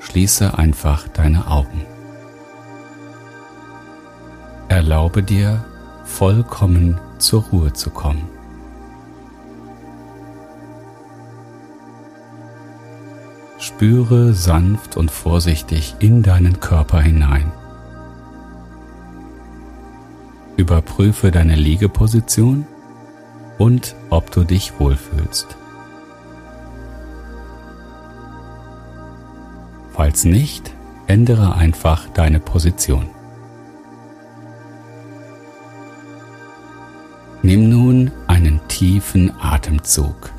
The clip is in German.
schließe einfach deine Augen. Erlaube dir, vollkommen zur Ruhe zu kommen. Spüre sanft und vorsichtig in deinen Körper hinein. Überprüfe deine Liegeposition und ob du dich wohlfühlst. Falls nicht, ändere einfach deine Position. Nimm nun einen tiefen Atemzug.